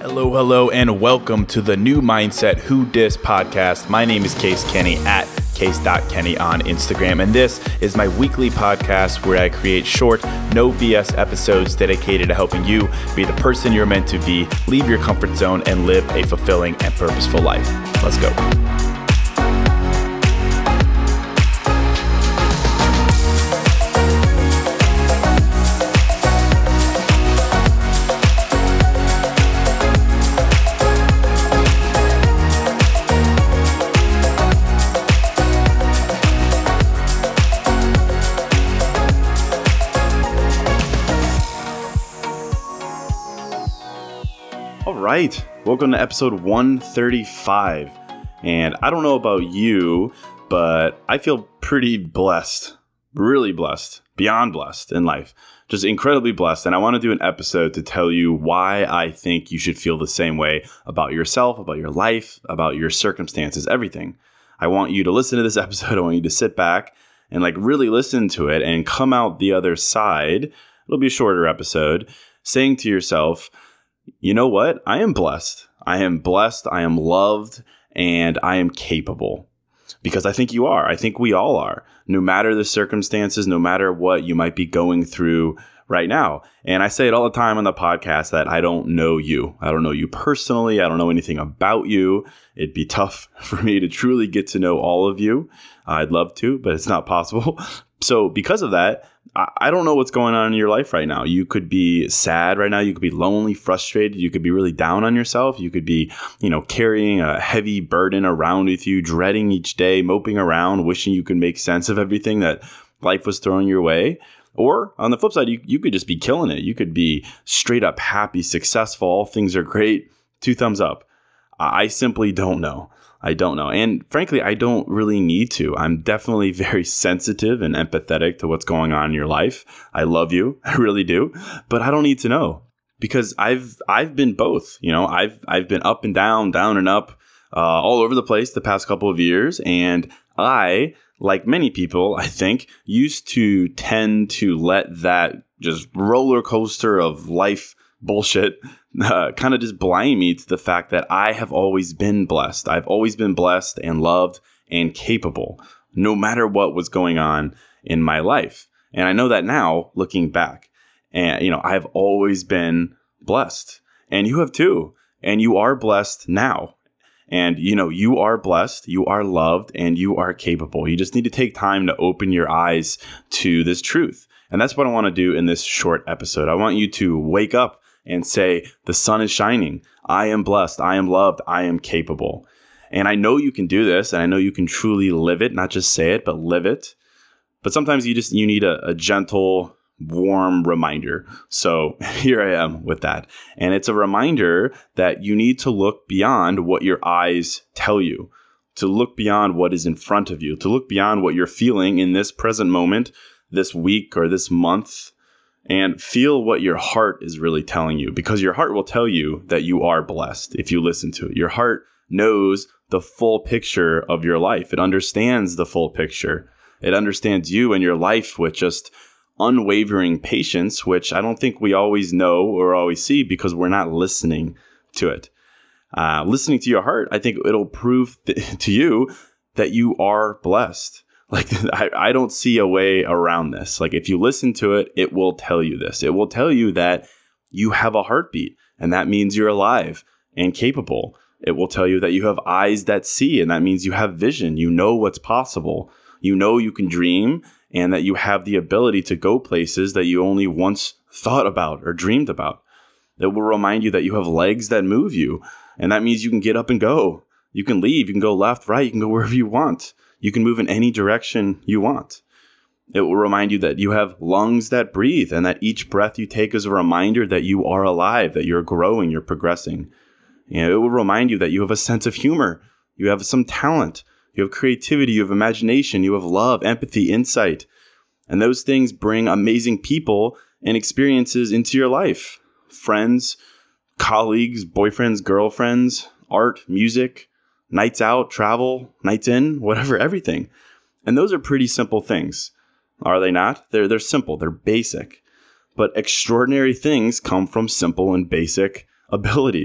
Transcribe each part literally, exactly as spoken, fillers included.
Hello, hello, and welcome to the New Mindset Who Dis podcast. My name is Case Kenny at case dot kenny on Instagram, and this is my weekly podcast where I create short, no B S episodes dedicated to helping you be the person you're meant to be, leave your comfort zone, and live a fulfilling and purposeful life. Let's go. All right, welcome to episode one thirty-five, and I don't know about you, but I feel pretty blessed, really blessed, beyond blessed in life, just incredibly blessed, and I want to do an episode to tell you why I think you should feel the same way about yourself, about your life, about your circumstances, everything. I want you to listen to this episode. I want you to sit back and like really listen to it and come out the other side. It'll be a shorter episode, saying to yourself, you know what? I am blessed. I am blessed. I am loved, and I am capable. Because I think you are. I think we all are. No matter the circumstances, no matter what you might be going through right now. And I say it all the time on the podcast that I don't know you. I don't know you personally. I don't know anything about you. It'd be tough for me to truly get to know all of you. I'd love to, but it's not possible. So because of that, I don't know what's going on in your life right now. You could be sad right now. You could be lonely, frustrated. You could be really down on yourself. You could be, you know, carrying a heavy burden around with you, dreading each day, moping around, wishing you could make sense of everything that life was throwing your way. Or on the flip side, you, you could just be killing it. You could be straight up happy, successful. All things are great. Two thumbs up. I simply don't know. I don't know. And frankly, I don't really need to. I'm definitely very sensitive and empathetic to what's going on in your life. I love you. I really do. But I don't need to know because I've I've been both. You know, I've I've been up and down, down and up, uh, all over the place the past couple of years. And I, like many people, I think, used to tend to let that just roller coaster of life bullshit uh, kind of just blind me to the fact that I have always been blessed. I've always been blessed and loved and capable, no matter what was going on in my life. And I know that now, looking back, and you know, I've always been blessed, and you have too. And you are blessed now. And you know, you are blessed, you are loved, and you are capable. You just need to take time to open your eyes to this truth. And that's what I want to do in this short episode. I want you to wake up and say, the sun is shining. I am blessed. I am loved. I am capable. And I know you can do this, and I know you can truly live it, not just say it, but live it. But sometimes you just you need a, a gentle, warm reminder. So here I am with that. And it's a reminder that you need to look beyond what your eyes tell you, to look beyond what is in front of you, to look beyond what you're feeling in this present moment, this week or this month, and feel what your heart is really telling you, because your heart will tell you that you are blessed if you listen to it. Your heart knows the full picture of your life. It understands the full picture. It understands you and your life with just unwavering patience, which I don't think we always know or always see because we're not listening to it. Uh, listening to your heart, I think it'll prove th- to you that you are blessed. Like, I, I don't see a way around this. Like, if you listen to it, it will tell you this. It will tell you that you have a heartbeat, and that means you're alive and capable. It will tell you that you have eyes that see, and that means you have vision. You know what's possible. You know you can dream, and that you have the ability to go places that you only once thought about or dreamed about. It will remind you that you have legs that move you, and that means you can get up and go. You can leave. You can go left, right. You can go wherever you want. You can move in any direction you want. It will remind you that you have lungs that breathe, and that each breath you take is a reminder that you are alive, that you're growing, you're progressing. You know, it will remind you that you have a sense of humor. You have some talent. You have creativity. You have imagination. You have love, empathy, insight. And those things bring amazing people and experiences into your life. Friends, colleagues, boyfriends, girlfriends, art, music, nights out, travel, nights in, whatever, everything. And those are pretty simple things, are they not? They're they're simple, they're basic. But extraordinary things come from simple and basic abilities.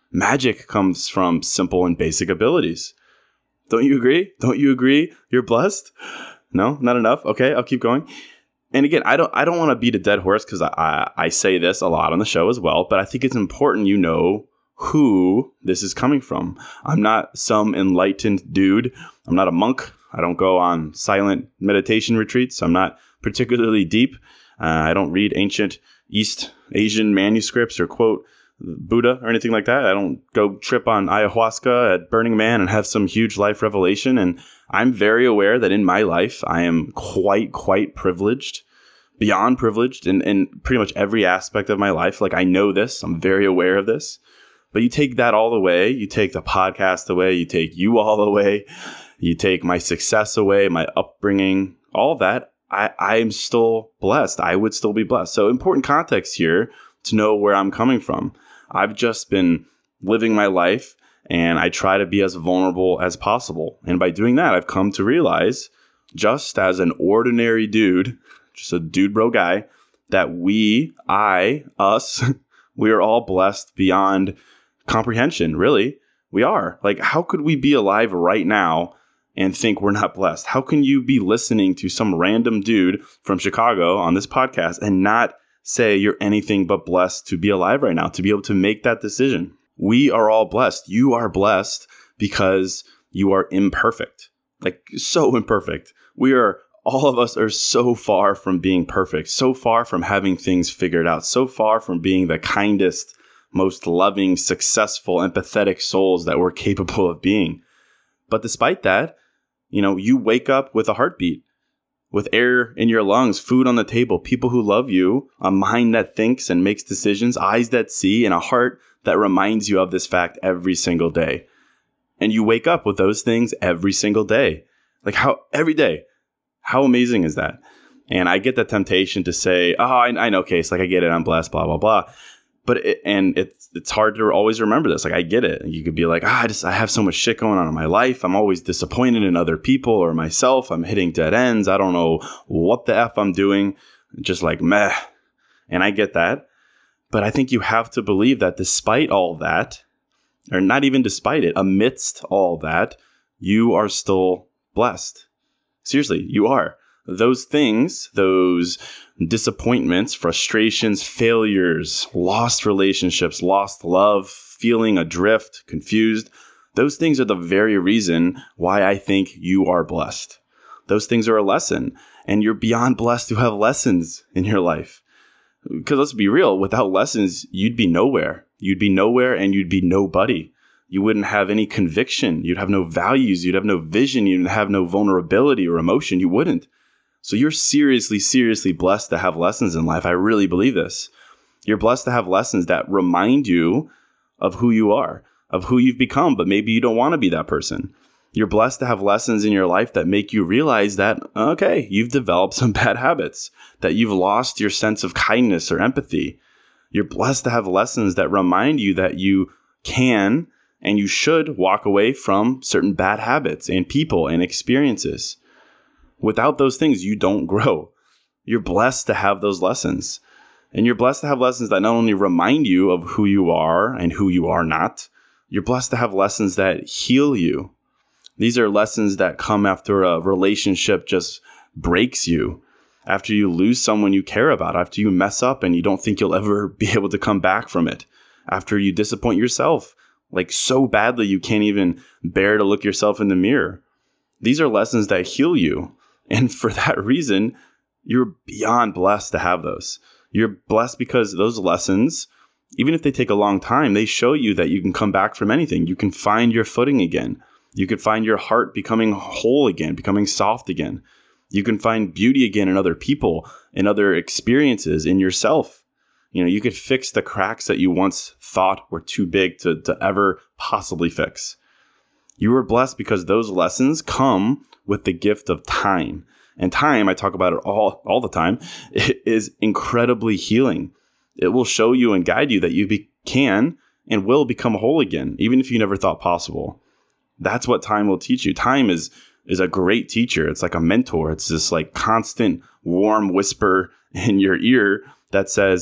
Magic comes from simple and basic abilities. Don't you agree? Don't you agree? You're blessed? No, not enough. Okay, I'll keep going. And again, I don't I don't want to beat a dead horse because I, I, I say this a lot on the show as well, but I think it's important you know who this is coming from. I'm not some enlightened dude. I'm not a monk. I don't go on silent meditation retreats. I'm not particularly deep. Uh, I don't read ancient East Asian manuscripts or quote Buddha or anything like that. I don't go trip on ayahuasca at Burning Man and have some huge life revelation. And I'm very aware that in my life, I am quite, quite privileged, beyond privileged in, in pretty much every aspect of my life. Like I know this, I'm very aware of this, but you take that all away. You take the podcast away. You take you all away. You take my success away, my upbringing, all of that. I, I am still blessed. I would still be blessed. So important context here to know where I'm coming from. I've just been living my life and I try to be as vulnerable as possible. And by doing that, I've come to realize, just as an ordinary dude, just a dude bro guy, that we, I, us, we are all blessed beyond comprehension. Really, we are. Like, how could we be alive right now and think we're not blessed? How can you be listening to some random dude from Chicago on this podcast and not say you're anything but blessed to be alive right now, to be able to make that decision? We are all blessed. You are blessed because you are imperfect, like so imperfect. We are, all of us are so far from being perfect, so far from having things figured out, so far from being the kindest, most loving, successful, empathetic souls that we're capable of being. But despite that, you know, you wake up with a heartbeat, with air in your lungs, food on the table, people who love you, a mind that thinks and makes decisions, eyes that see, and a heart that reminds you of this fact every single day. And you wake up with those things every single day. Like how, every day. How amazing is that? And I get the temptation to say, oh, I, I know, Case, like I get it, I'm blessed, blah, blah, blah. But it, and it's it's hard to always remember this. Like I get it. You could be like, ah, I just I have so much shit going on in my life. I'm always disappointed in other people or myself. I'm hitting dead ends. I don't know what the F I'm doing. Just like meh. And I get that. But I think you have to believe that despite all that, or not even despite it, amidst all that, you are still blessed. Seriously, you are. Those things, those disappointments, frustrations, failures, lost relationships, lost love, feeling adrift, confused, those things are the very reason why I think you are blessed. Those things are a lesson, and you're beyond blessed to have lessons in your life. Because let's be real, without lessons, you'd be nowhere. You'd be nowhere and you'd be nobody. You wouldn't have any conviction. You'd have no values. You'd have no vision. You'd have no vulnerability or emotion. You wouldn't. So you're seriously, seriously blessed to have lessons in life. I really believe this. You're blessed to have lessons that remind you of who you are, of who you've become, but maybe you don't want to be that person. You're blessed to have lessons in your life that make you realize that, okay, you've developed some bad habits, that you've lost your sense of kindness or empathy. You're blessed to have lessons that remind you that you can and you should walk away from certain bad habits and people and experiences. Without those things, you don't grow. You're blessed to have those lessons. And you're blessed to have lessons that not only remind you of who you are and who you are not, you're blessed to have lessons that heal you. These are lessons that come after a relationship just breaks you, after you lose someone you care about, after you mess up and you don't think you'll ever be able to come back from it, after you disappoint yourself, like so badly you can't even bear to look yourself in the mirror. These are lessons that heal you. And for that reason, you're beyond blessed to have those. You're blessed because those lessons, even if they take a long time, they show you that you can come back from anything. You can find your footing again. You can find your heart becoming whole again, becoming soft again. You can find beauty again in other people, in other experiences, in yourself. You know, you could fix the cracks that you once thought were too big to, to ever possibly fix. You were blessed because those lessons come with the gift of time. And time, I talk about it all, all the time, it is incredibly healing. It will show you and guide you that you be, can and will become whole again, even if you never thought possible. That's what time will teach you. Time is is a great teacher. It's like a mentor. It's this like constant warm whisper in your ear that says,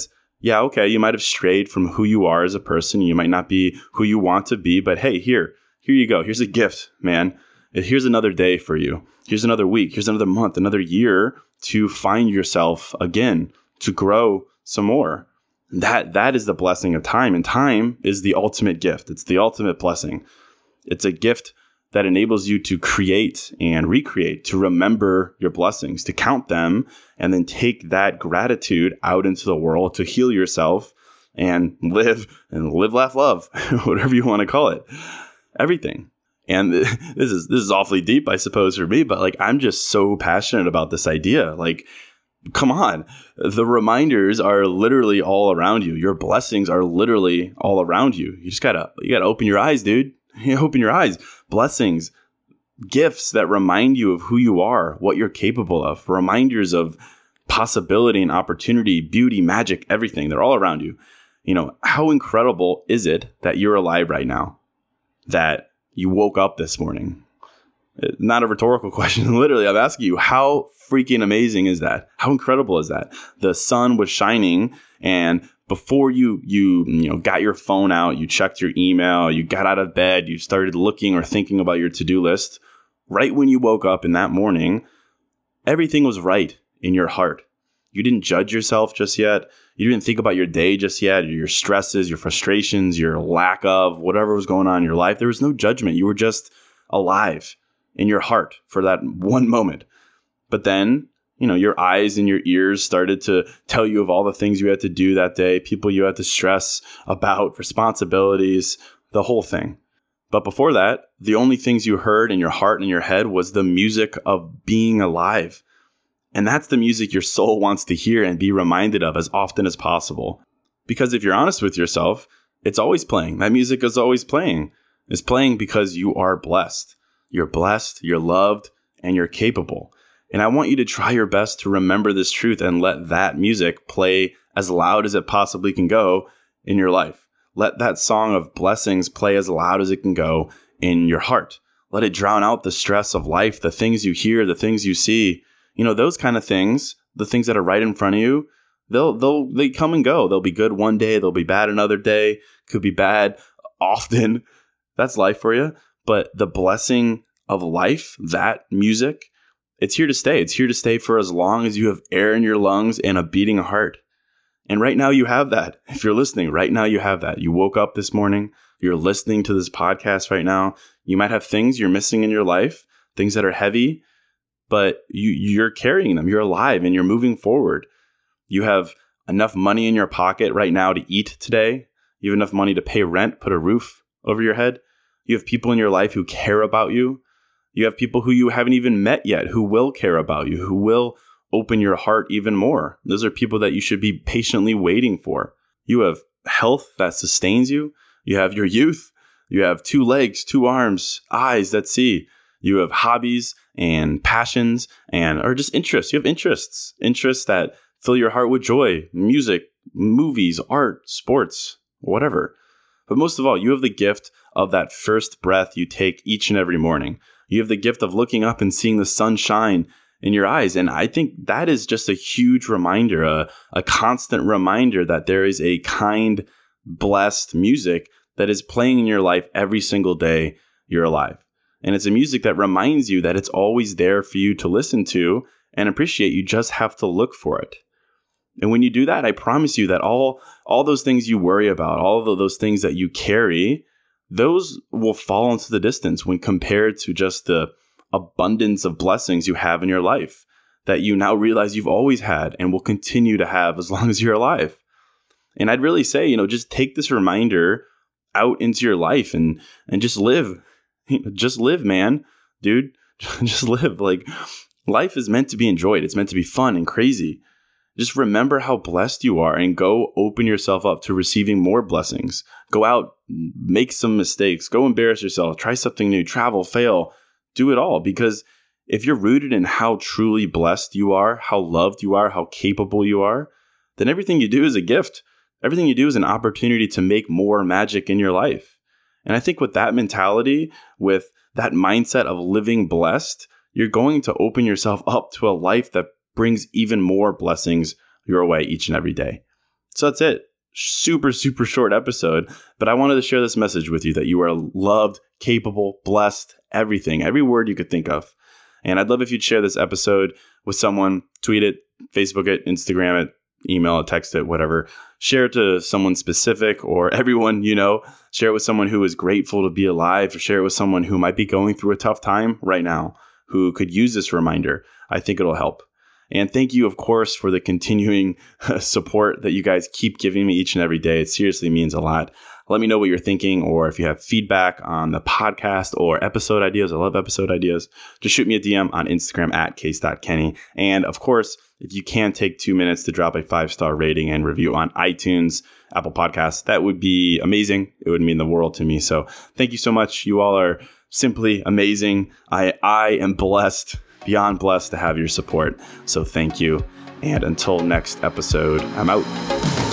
Yeah, okay, you might have strayed from who you are as a person. You might not be who you want to be, but hey, here, here you go. Here's a gift, man. Here's another day for you. Here's another week. Here's another month, another year to find yourself again, to grow some more. That that is the blessing of time. And time is the ultimate gift. It's the ultimate blessing. It's a gift that enables you to create and recreate, to remember your blessings, to count them, and then take that gratitude out into the world to heal yourself and live and live, laugh, love, whatever you want to call it. Everything. And this is this is awfully deep, I suppose, for me, but like I'm just so passionate about this idea. Like, come on. The reminders are literally all around you. Your blessings are literally all around you. You just gotta you gotta open your eyes, dude. You open your eyes. Blessings, gifts that remind you of who you are, what you're capable of, reminders of possibility and opportunity, beauty, magic, everything. They're all around you. You know, how incredible is it that you're alive right now? That you woke up this morning? Not a rhetorical question. Literally, I'm asking you, how freaking amazing is that? How incredible is that? The sun was shining, and before you you you know got your phone out, you checked your email, you got out of bed, you started looking or thinking about your to-do list, right when you woke up in that morning, everything was right in your heart. You didn't judge yourself just yet. You didn't think about your day just yet, your stresses, your frustrations, your lack of whatever was going on in your life. There was no judgment. You were just alive in your heart for that one moment. But then, you know, your eyes and your ears started to tell you of all the things you had to do that day, people you had to stress about, responsibilities, the whole thing. But before that, the only things you heard in your heart and your head was the music of being alive. And that's the music your soul wants to hear and be reminded of as often as possible. Because if you're honest with yourself, it's always playing. That music is always playing. It's playing because you are blessed. You're blessed, you're loved, and you're capable. And I want you to try your best to remember this truth and let that music play as loud as it possibly can go in your life. Let that song of blessings play as loud as it can go in your heart. Let it drown out the stress of life, the things you hear, the things you see. You know, those kind of things, the things that are right in front of you, they'll they'll they come and go. They'll be good one day, they'll be bad another day, could be bad often. That's life for you. But the blessing of life, that music, it's here to stay. It's here to stay for as long as you have air in your lungs and a beating heart. And right now you have that. If you're listening, right now you have that. You woke up this morning. You're listening to this podcast right now. You might have things you're missing in your life, things that are heavy, but you, you're carrying them. You're alive and you're moving forward. You have enough money in your pocket right now to eat today. You have enough money to pay rent, put a roof over your head. You have people in your life who care about you. You have people who you haven't even met yet who will care about you, who will open your heart even more. Those are people that you should be patiently waiting for. You have health that sustains you. You have your youth. You have two legs, two arms, eyes that see. You have hobbies and passions and or just interests. You have interests, interests that fill your heart with joy, music, movies, art, sports, whatever. But most of all, you have the gift of that first breath you take each and every morning. You have the gift of looking up and seeing the sun shine in your eyes. And I think that is just a huge reminder, a, a constant reminder that there is a kind, blessed music that is playing in your life every single day you're alive. And it's a music that reminds you that it's always there for you to listen to and appreciate. You just have to look for it. And when you do that, I promise you that all, all those things you worry about, all of those things that you carry, those will fall into the distance when compared to just the abundance of blessings you have in your life that you now realize you've always had and will continue to have as long as you're alive. And I'd really say, you know, just take this reminder out into your life and, and just live. Just live, man, dude. Just live. Like, life is meant to be enjoyed. It's meant to be fun and crazy. Just remember how blessed you are and go open yourself up to receiving more blessings. Go out, make some mistakes, go embarrass yourself, try something new, travel, fail, do it all. Because if you're rooted in how truly blessed you are, how loved you are, how capable you are, then everything you do is a gift. Everything you do is an opportunity to make more magic in your life. And I think with that mentality, with that mindset of living blessed, you're going to open yourself up to a life that brings even more blessings your way each and every day. So that's it. Super, super short episode, but I wanted to share this message with you that you are loved, capable, blessed, everything, every word you could think of. And I'd love if you'd share this episode with someone, tweet it, Facebook it, Instagram it, email it, text it, whatever. Share it to someone specific or everyone you know. Share it with someone who is grateful to be alive, or share it with someone who might be going through a tough time right now, who could use this reminder. I think it'll help. And thank you, of course, for the continuing support that you guys keep giving me each and every day. It seriously means a lot. Let me know what you're thinking, or if you have feedback on the podcast or episode ideas. I love episode ideas. Just shoot me a D M on Instagram at case dot kenny. And of course, if you can take two minutes to drop a five-star rating and review on iTunes, Apple Podcasts, that would be amazing. It would mean the world to me. So thank you so much. You all are simply amazing. I, I am blessed, beyond blessed to have your support. So thank you. And until next episode, I'm out.